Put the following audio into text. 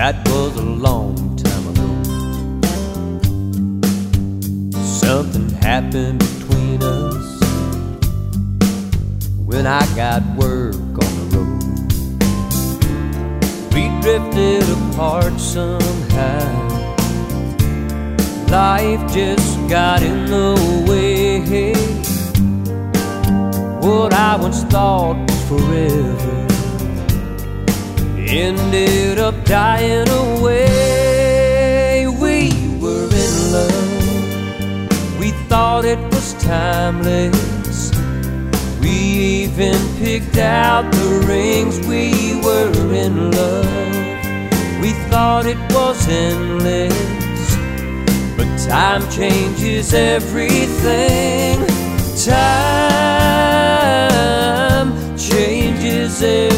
That was a long time ago. Something happened between us when I got work on the road. We drifted apart somehow. Life just got in the way. What I once thought was forever ended up dying away. We were in love. We thought it was timeless. We even picked out the rings. We were in love. We thought it was endless, but time changes everything. Time changes everything.